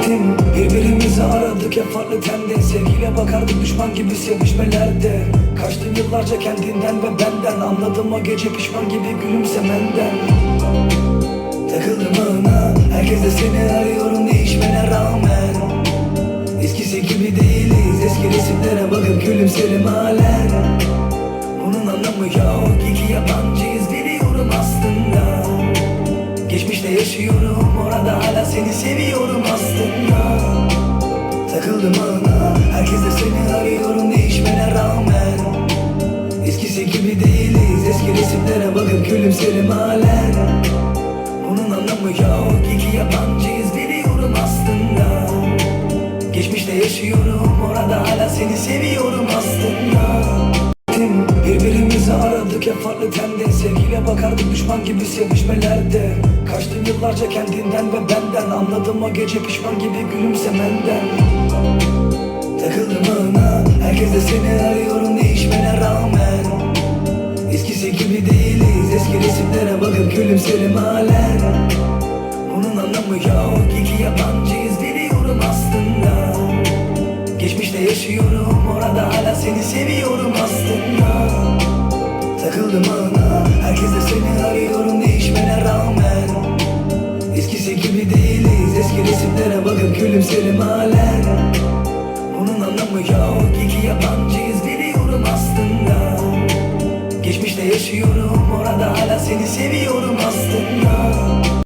Birbirimizi aradık hep farklı temde. Sevgiyle bakardık düşman gibi sevişmelerde. Kaçtım yıllarca kendinden ve benden. Anladım o gece pişman gibi gülümsemenden. Takıldım ağına, herkes de seni arıyorum değişmene rağmen. Eskisi gibi değiliz, eski resimlere bakıp gülümserim halen. Bunun anlamı yok, iki yabancıyız biliyorum aslında. Geçmişte yaşıyorum, orada hala seni seviyorum aslında. Takıldım ağına, herkes de seni arıyorum değişmene rağmen. Eskisi gibi değiliz, eski resimlere bakıp gülümserim halen. Bunun anlamı yok, iki yabancıyız biliyorum aslında. Geçmişte yaşıyorum, orada hala seni seviyorum aslında. Birbirimizi aradık hep farklı temde. Sevgiyle bakardık düşman gibi sevişmelerde. Kaçtım yıllarca kendinden ve benden. Anladım o gece pişman gibi gülümsemenden. Takıldım ağına, herkes de seni arıyorum değişmene rağmen. Eskisi gibi değiliz, eski resimlere bakıp gülümserim halen. Bunun anlamı yok, iki yabancıyız biliyorum aslında. Geçmişte yaşıyorum, orada hala seni seviyorum aslında. Takıldım ağına, herkes de seni arıyorum değişmene rağmen. Eskisi gibi değiliz, eski resimlere bakıp gülümserim halen. Bunun anlamı yok, iki yabancıyız biliyorum aslında. Geçmişte yaşıyorum, orada hala seni seviyorum aslında.